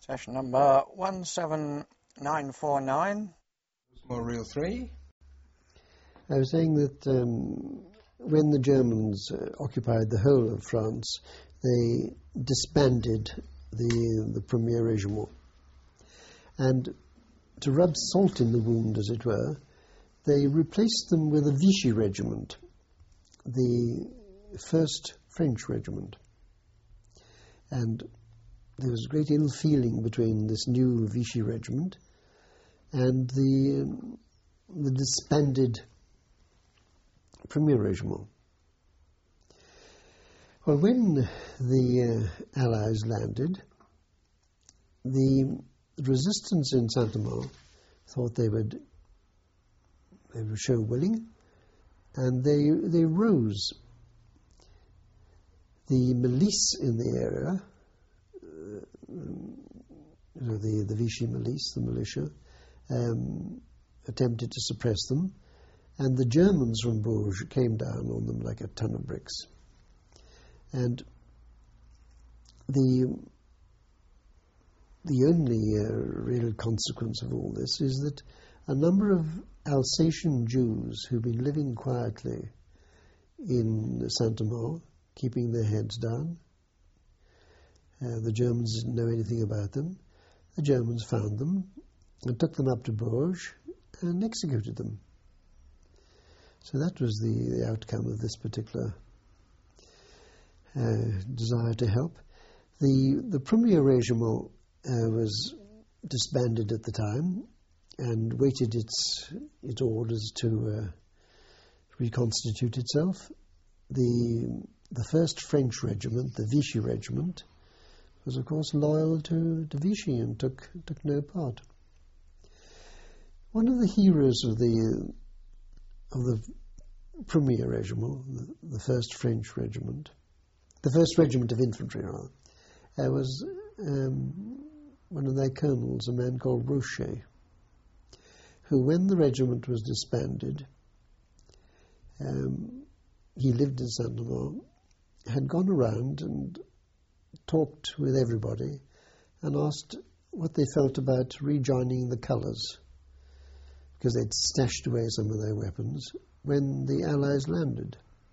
Session number 17949. More Reel 3. I was saying that when the Germans occupied the whole of France, they disbanded the Premier Regiment. And to rub salt in the wound, as it were, they replaced them with a Vichy regiment, the first French regiment. And there was great ill feeling between this new Vichy regiment and the disbanded Premier Regiment. Well, when the Allies landed, the resistance in Saint-Amand thought they would show willing, and they rose. The milice in the area, the Vichy milice, the militia, attempted to suppress them, and the Germans from Bourges came down on them like a ton of bricks. And the only real consequence of all this is that a number of Alsatian Jews who've been living quietly in Saint-Amand, keeping their heads down, the Germans didn't know anything about them. The Germans found them and took them up to Bourges and executed them. So that was the outcome of this particular desire to help. The Premier Regiment was disbanded at the time and waited its orders to reconstitute itself. The first French regiment, the Vichy regiment, was of course loyal to Vichy and took no part. One of the heroes of the Premier Regiment, the first French regiment, the first regiment of infantry, rather, was one of their colonels, a man called Rocher, who, when the regiment was disbanded, he lived in Saint-Amand, had gone around and talked with everybody and asked what they felt about rejoining the colours, because they'd stashed away some of their weapons when the Allies landed.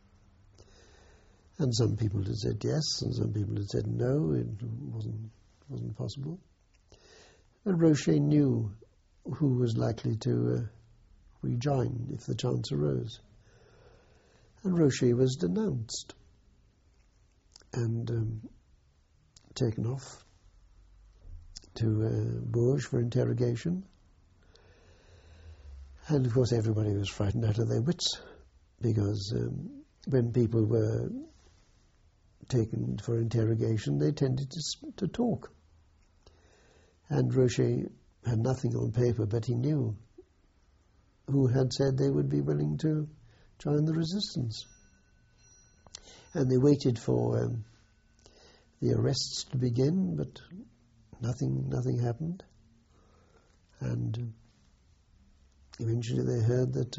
And some people had said yes, and some people had said no, it wasn't possible. But Rocher knew who was likely to rejoin if the chance arose. And Rocher was denounced and taken off to Bourges for interrogation. And of course everybody was frightened out of their wits, because when people were taken for interrogation, they tended to talk. And Rocher had nothing on paper, but he knew who had said they would be willing to join the resistance. And they waited for the arrests to begin, but nothing happened. And eventually they heard that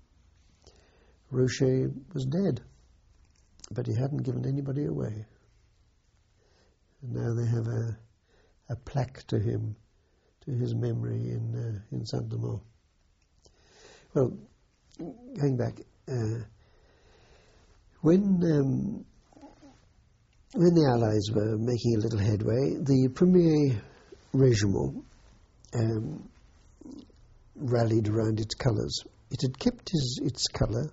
Rocher was dead, but he hadn't given anybody away. And now they have a plaque to him, to his memory in Saint-Amand. Well, going back, when the Allies were making a little headway, the Premier Regiment rallied around its colours. It had kept its colour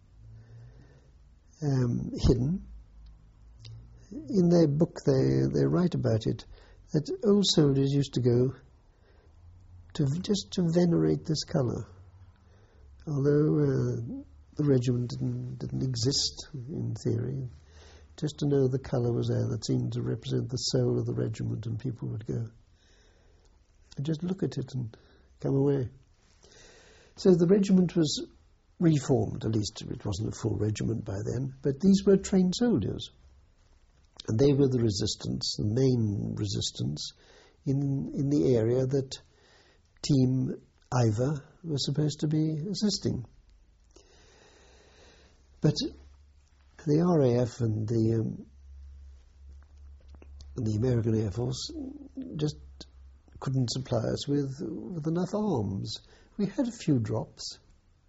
hidden. In their book they write about it, that old soldiers used to go just to venerate this colour. Although the regiment didn't exist in theory, just to know the colour was there, that seemed to represent the soul of the regiment, and people would go and just look at it and come away. So the regiment was reformed, at least it wasn't a full regiment by then, but these were trained soldiers. And they were the resistance, the main resistance, in the area that Team Ivor was supposed to be assisting. But the RAF and the American Air Force just couldn't supply us with enough arms. We had a few drops.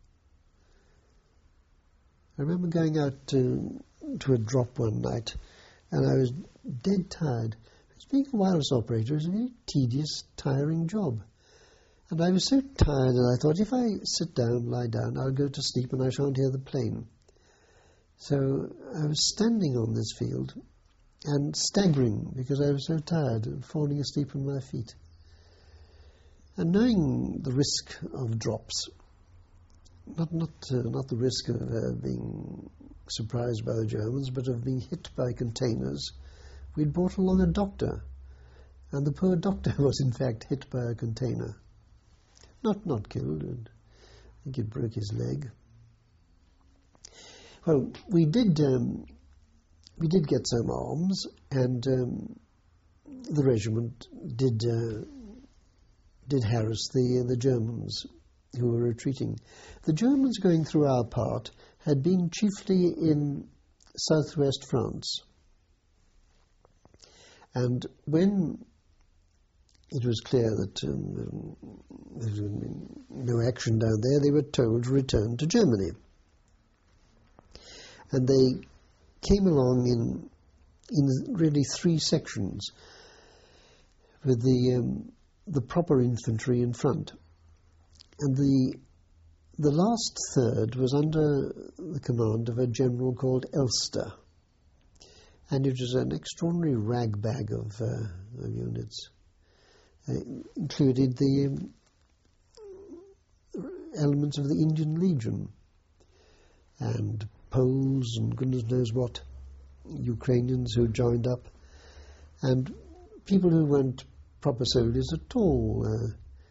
I remember going out to a drop one night, and I was dead tired. Being a wireless operator is a very tedious, tiring job. And I was so tired that I thought, if I sit down, lie down, I'll go to sleep and I shan't hear the plane. So I was standing on this field and staggering because I was so tired and falling asleep on my feet. And knowing the risk of drops, not the risk of being surprised by the Germans, but of being hit by containers, we'd brought along a doctor, and the poor doctor was in fact hit by a container. Not killed, and I think it broke his leg. Well, we did get some arms, and the regiment did harass the Germans who were retreating. The Germans going through our part had been chiefly in southwest France. And when it was clear that there was no action down there, they were told to return to Germany. And they came along in really three sections, with the proper infantry in front. And the last third was under the command of a general called Elster. And it was an extraordinary ragbag of units. It included the elements of the Indian Legion and Poles and goodness knows what, Ukrainians who joined up, and people who weren't proper soldiers at all,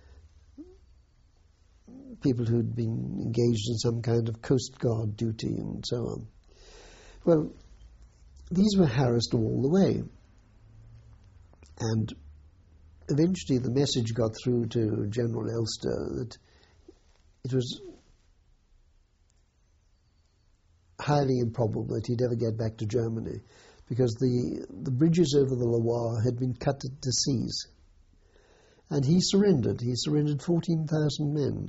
people who'd been engaged in some kind of Coast Guard duty and so on. Well, these were harassed all the way, and eventually the message got through to General Elster that it was highly improbable that he'd ever get back to Germany, because the bridges over the Loire had been cut to seize. And he surrendered. He surrendered 14,000 men.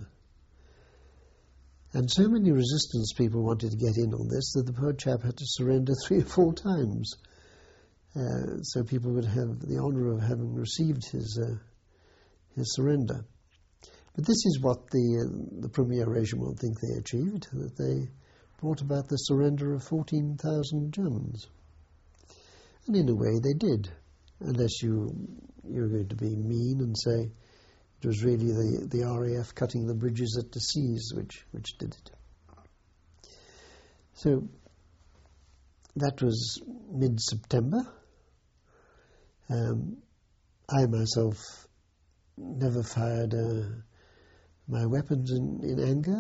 And so many resistance people wanted to get in on this that the poor chap had to surrender 3 or 4 times. So people would have the honour of having received his surrender. But this is what the Premier Regiment think they achieved, that they brought about the surrender of 14,000 Germans. And in a way they did, unless you're going to be mean and say it was really the RAF cutting the bridges at Decize which did it. So that was mid-September. I myself never fired my weapons in anger.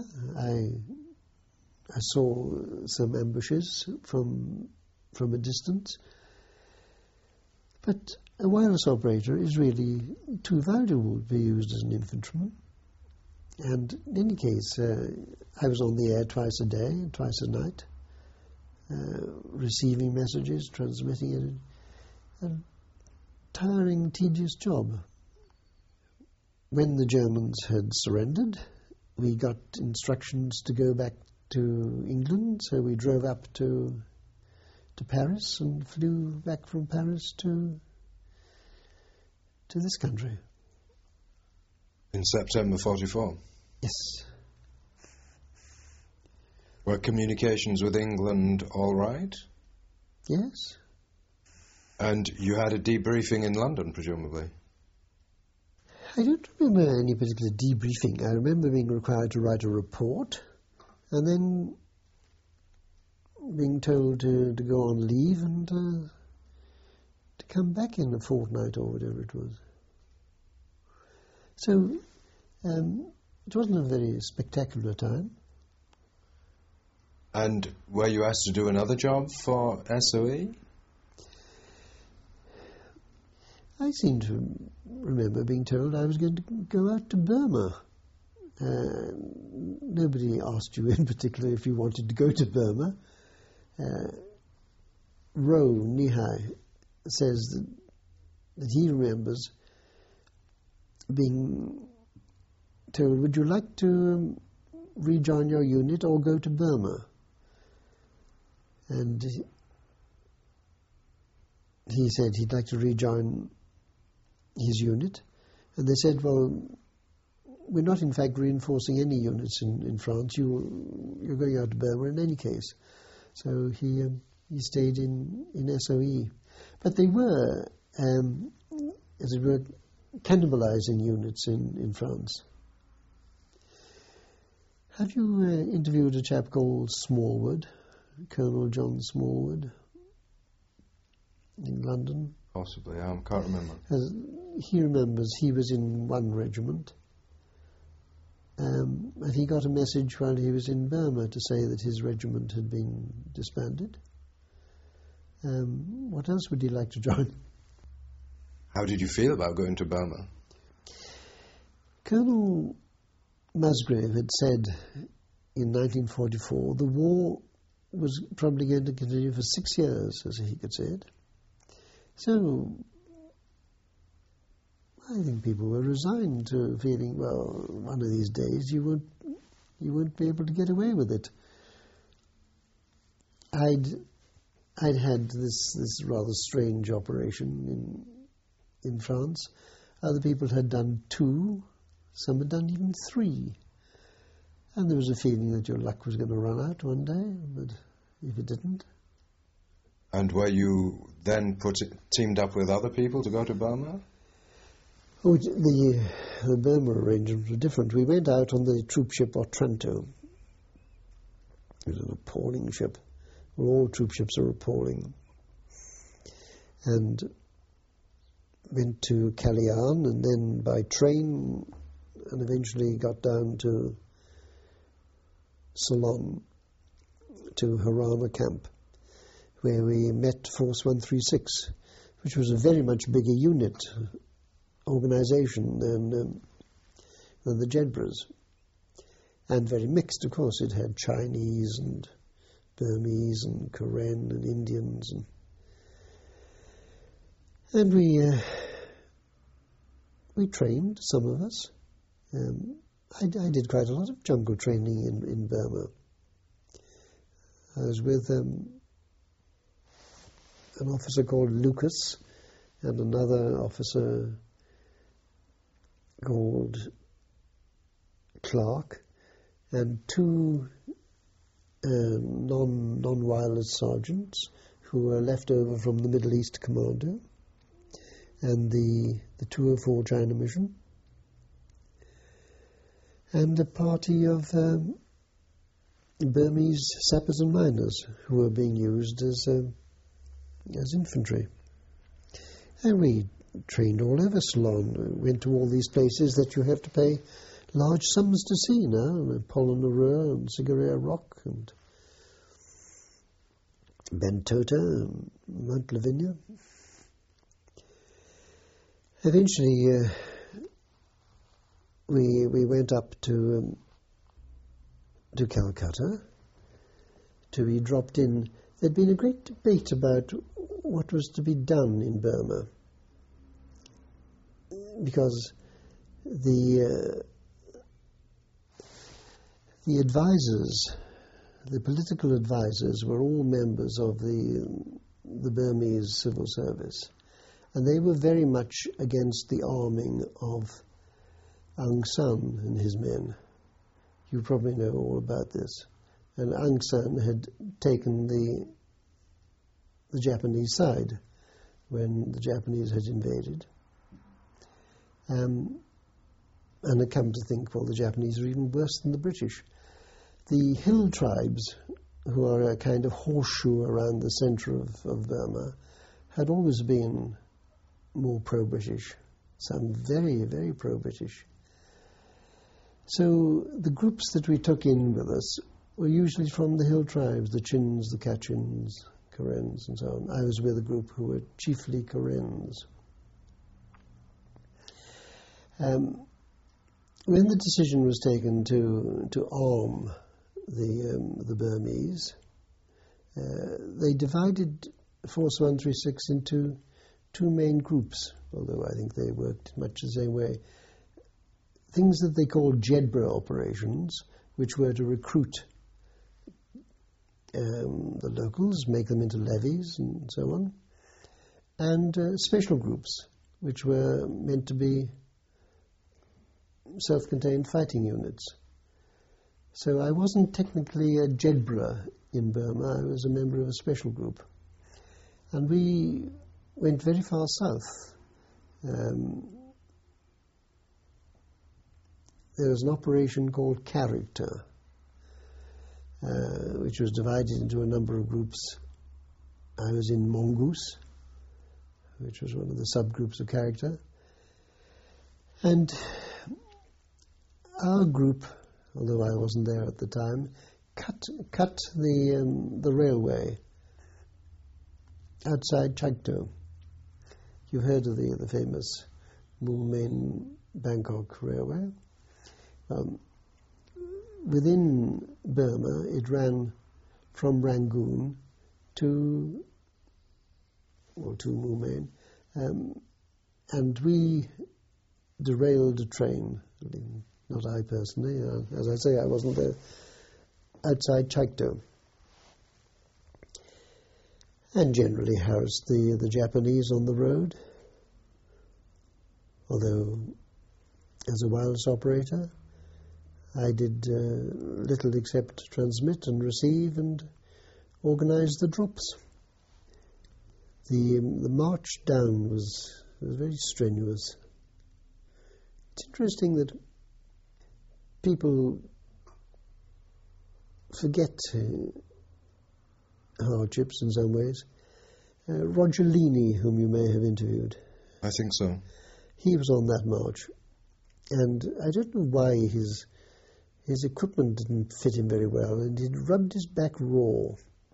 I saw some ambushes from a distance. But a wireless operator is really too valuable to be used as an infantryman. And in any case, I was on the air twice a day, twice a night, receiving messages, transmitting it. A tiring, tedious job. When the Germans had surrendered, we got instructions to go back to England, so we drove up to Paris and flew back from Paris to this country. In September 44? Yes. Were communications with England all right? Yes. And you had a debriefing in London, presumably? I don't remember any particular debriefing. I remember being required to write a report and then being told to go on leave and to come back in a fortnight or whatever it was. So it wasn't a very spectacular time. And were you asked to do another job for SOE? I seem to remember being told I was going to go out to Burma. Nobody asked you in particular if you wanted to go to Burma. Ro Nihai says that he remembers being told, would you like to rejoin your unit or go to Burma? And he said he'd like to rejoin his unit. And they said, well, we're not in fact reinforcing any units in France. You're going out to Burma in any case. So he stayed in SOE. But they were, as it were, cannibalizing units in France. Have you interviewed a chap called Smallwood, Colonel John Smallwood, in London? Possibly, I can't remember. He remembers he was in one regiment, and he got a message while he was in Burma to say that his regiment had been disbanded. What else would he like to join? How did you feel about going to Burma? Colonel Musgrave had said in 1944 the war was probably going to continue for 6 years, as he had said. So I think people were resigned to feeling, well, one of these days you won't be able to get away with it. I'd had this rather strange operation in France. Other people had done 2, some had done even 3. And there was a feeling that your luck was going to run out one day, but if it didn't. And were you then teamed up with other people to go to Burma? Oh, the Burma arrangements were different. We went out on the troop ship Otranto. It was an appalling ship. Well, all troop ships are appalling. And went to Kalyan and then by train and eventually got down to Ceylon, to Harana camp, where we met Force 136, which was a very much bigger unit, organisation than the Jedras. And very mixed, of course. It had Chinese and Burmese and Karen and Indians. And we trained, some of us. I did quite a lot of jungle training in Burma. I was with an officer called Lucas and another officer called Clark and 2 non-wireless sergeants who were left over from the Middle East Commando and the 204 China mission, and a party of Burmese sappers and miners who were being used as infantry. And we trained all over Ceylon. We went to all these places that you have to pay large sums to see now, Polonnaruwa and Sigiriya Rock and Bentota and Mount Lavinia. Eventually, we went up to Calcutta to be dropped in. There'd been a great debate about what was to be done in Burma, because the advisors, the political advisors, were all members of the Burmese civil service, and they were very much against the arming of Aung San and his men. You probably know all about this. And Aung San had taken the Japanese side when the Japanese had invaded. And had come to think, well, the Japanese are even worse than the British. The hill tribes, who are a kind of horseshoe around the centre of Burma, had always been more pro-British, some very, very pro-British. So the groups that we took in with us were usually from the hill tribes, the Chins, the Kachins, Karens, and so on. I was with a group who were chiefly Karens. When the decision was taken to arm the Burmese, they divided Force 136 into 2 main groups, although I think they worked much the same way. things that they called Jedburgh operations, which were to recruit the locals, make them into levies and so on, and special groups, which were meant to be self-contained fighting units. So I wasn't technically a Jedburgh in Burma, I was a member of a special group. And we went very far south. There was an operation called Character, which was divided into a number of groups. I was in Mongoose, which was one of the subgroups of Character. And our group, although I wasn't there at the time, cut the railway outside Chagto. You've heard of the famous Moulmein-Bangkok railway. Within Burma, it ran from Rangoon to Moulmein, and we derailed a train. Not I personally, as I say, I wasn't there, outside Chagto, and generally housed the Japanese on the road, although as a wireless operator I did little except transmit and receive and organise the drops. The march down was very strenuous. It's interesting that people forget hardships in some ways. Roger Leaney, whom you may have interviewed. I think so. He was on that march, and I don't know why his equipment didn't fit him very well, and he'd rubbed his back raw.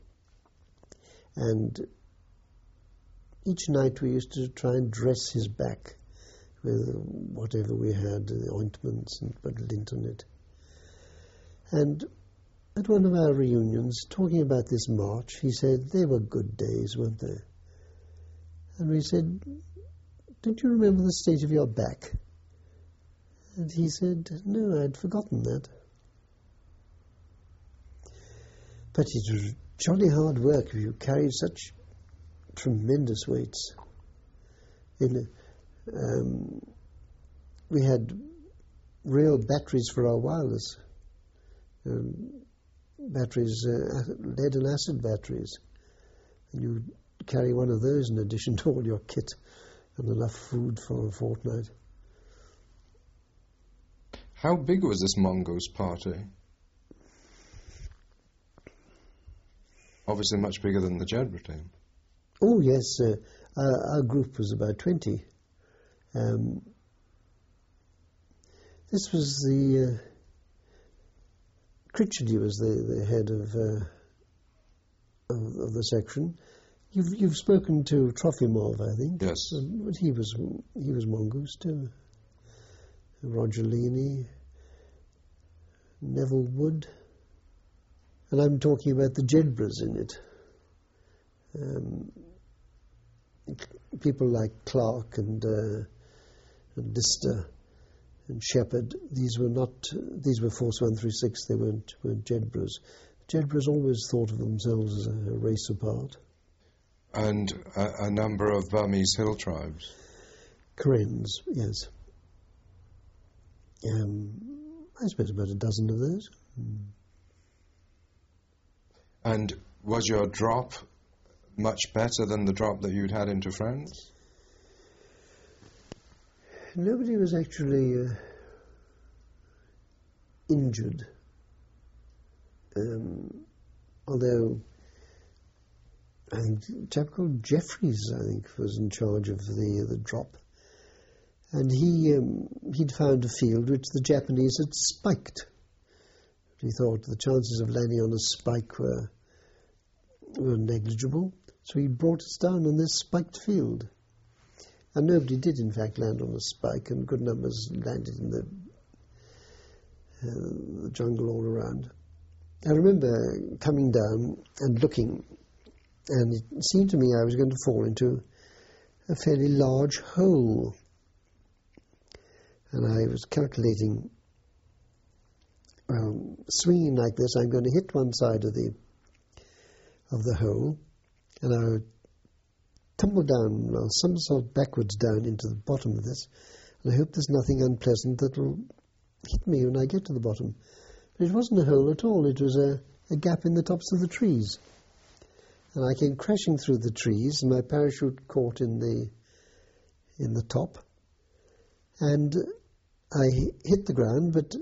And each night we used to try and dress his back with whatever we had, the ointments and put lint on it. And at one of our reunions, talking about this march, he said, they were good days, weren't they? And we said, don't you remember the state of your back? And he said, no, I'd forgotten that. But it was jolly hard work if you carried such tremendous weights. We had real batteries for our wireless. Batteries, lead and acid batteries. And you carry one of those in addition to all your kit and enough food for a fortnight. How big was this Mongoose party? Obviously much bigger than the Jedburgh team. Oh yes, our group was about 20. This was the Critchady was the head of the section. You've spoken to Trofimov, I think. Yes. But he was Mongoose too. Roger Leaney, Neville Wood, and I'm talking about the Jedburghs in it. People like Clark and Lister and Shepherd. These were Force 136. They weren't Jedburghs. Jedburghs always thought of themselves as a race apart. And a number of Burmese hill tribes. Karens, yes. I suppose about a dozen of those. And was your drop much better than the drop that you'd had into France? Nobody was actually injured. Although I think a chap called Jeffries, I think, was in charge of the drop. And he'd found a field which the Japanese had spiked. He thought the chances of landing on a spike were negligible, so he brought us down on this spiked field. And nobody did, in fact, land on a spike, and good numbers landed in the jungle all around. I remember coming down and looking, and it seemed to me I was going to fall into a fairly large hole. And I was calculating, swinging like this, I'm going to hit one side of the hole, and I would tumble down, somersault backwards down into the bottom of this, and I hope there's nothing unpleasant that will hit me when I get to the bottom. But it wasn't a hole at all, it was a gap in the tops of the trees. And I came crashing through the trees, and my parachute caught in the top, and I hit the ground, but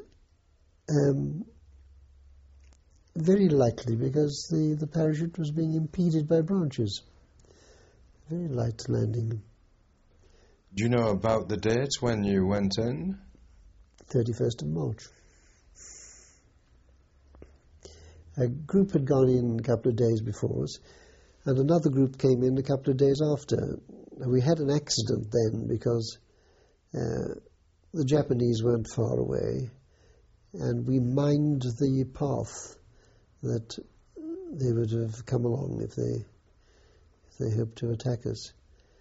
very lightly, because the parachute was being impeded by branches. Very light landing. Do you know about the date when you went in? 31st of March. A group had gone in a couple of days before us, and another group came in a couple of days after. We had an accident then because the Japanese weren't far away, and we mined the path that they would have come along if they hoped to attack us.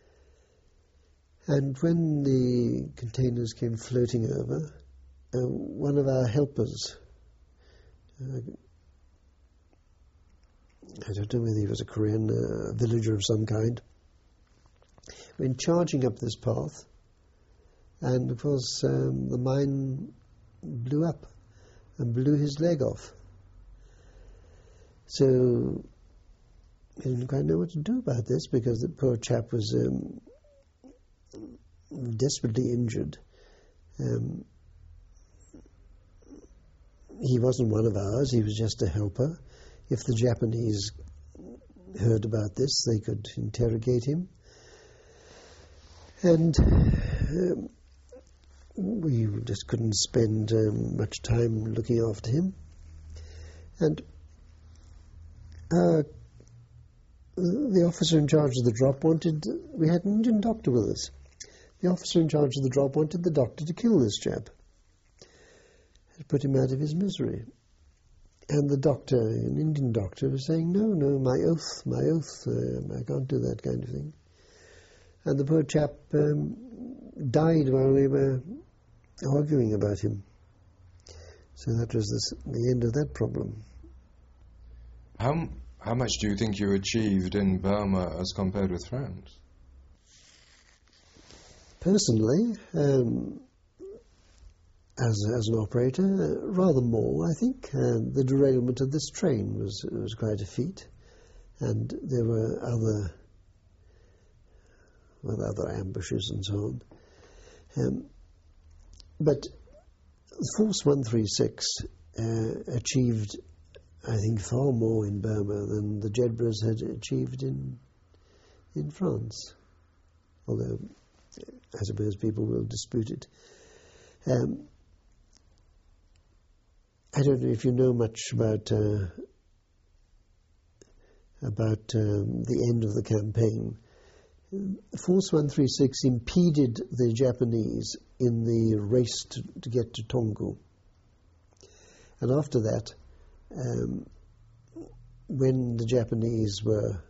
And when the containers came floating over, one of our helpers, I don't know whether he was a Korean, a villager of some kind, went charging up this path, and of course the mine blew up and blew his leg off. So I didn't quite know what to do about this, because the poor chap was desperately injured. He wasn't one of ours, he was just a helper. If the Japanese heard about this, they could interrogate him. And we just couldn't spend much time looking after him. And the officer in charge of the drop we had an Indian doctor with us. The officer in charge of the drop wanted the doctor to kill this chap, to put him out of his misery. And the doctor, an Indian doctor, was saying, no, my oath, I can't do that kind of thing. And the poor chap died while we were arguing about him. So that was the end of that problem. How much do you think you achieved in Burma as compared with France? Personally, as an operator, rather more, I think. The derailment of this train was quite a feat, and there were other ambushes and so on. But Force 136 achieved, I think, far more in Burma than the Jedburghs had achieved in France, although I suppose people will dispute it. I don't know if you know much about the end of the campaign. Force 136 impeded the Japanese in the race to get to Tongu. And after that, when the Japanese were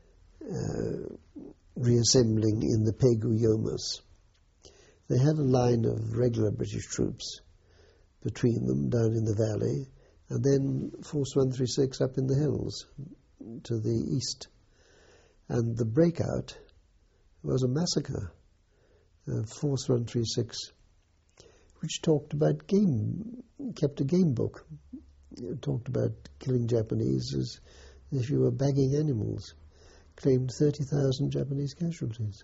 reassembling in the Pegu Yomas, they had a line of regular British troops between them down in the valley, and then Force 136 up in the hills to the east. And the breakout was a massacre. Force 136, which talked about kept a game book. It talked about killing Japanese as if you were bagging animals. Claimed 30,000 Japanese casualties.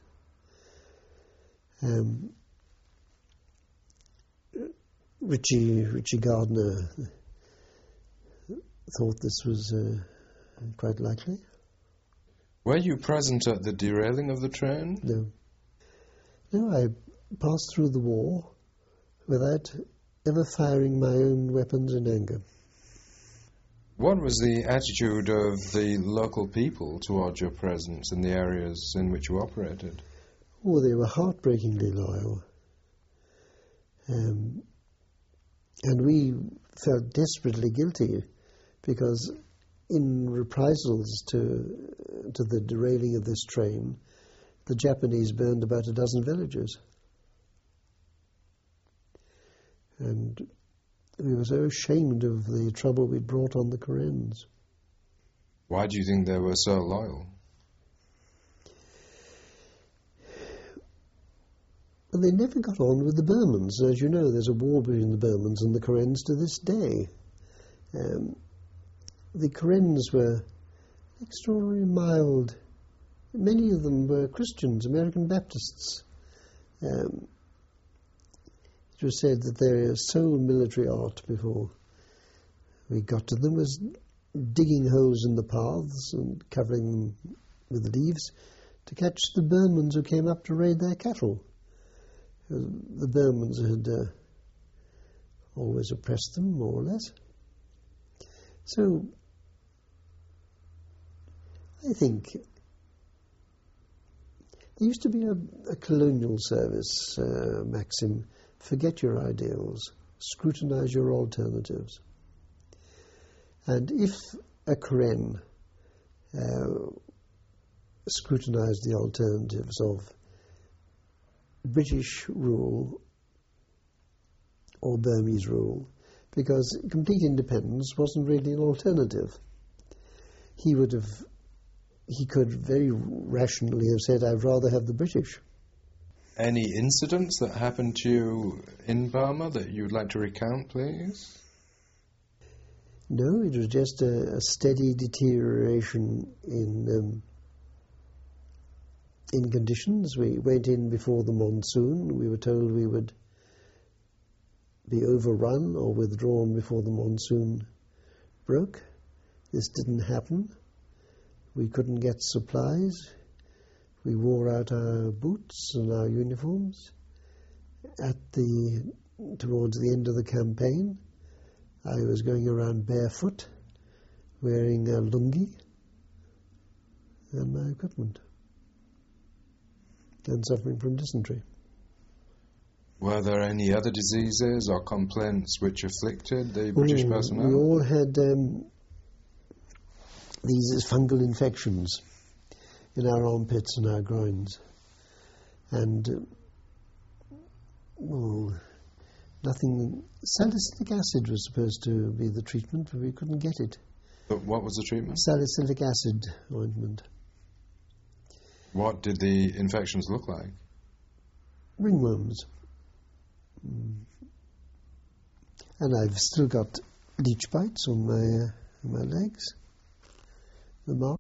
Richie Gardner thought this was quite likely. Were you present at the derailing of the train? No, I passed through the war without ever firing my own weapons in anger. What was the attitude of the local people towards your presence in the areas in which you operated? Oh, they were heartbreakingly loyal. And we felt desperately guilty because in reprisals to the derailing of this train, the Japanese burned about a dozen villages. And we were so ashamed of the trouble we'd brought on the Karens. Why do you think they were so loyal? And they never got on with the Burmans. As you know, there's a war between the Burmans and the Karens to this day. The Karens were extraordinarily mild. Many of them were Christians, American Baptists. It was said that their sole military art before we got to them was digging holes in the paths and covering them with leaves to catch the Burmans who came up to raid their cattle. The Burmans had always oppressed them, more or less. So, I think there used to be a colonial service maxim: forget your ideals, scrutinize your alternatives. And if a Karen scrutinized the alternatives of British rule or Burmese rule, because complete independence wasn't really an alternative, he could very rationally have said, I'd rather have the British. Any incidents that happened to you in Burma that you'd like to recount, please? No, it was just a steady deterioration in conditions. We went in before the monsoon. We were told we would be overrun or withdrawn before the monsoon broke. This didn't happen. We couldn't get supplies. We wore out our boots and our uniforms. Towards the end of the campaign, I was going around barefoot, wearing a lungi and my equipment, and suffering from dysentery. Were there any other diseases or complaints which afflicted the British personnel? We all had these fungal infections in our armpits and our groins. And, nothing. Salicylic acid was supposed to be the treatment, but we couldn't get it. But what was the treatment? Salicylic acid ointment. What did the infections look like? Ringworms. And I've still got leech bites on my legs, the marks.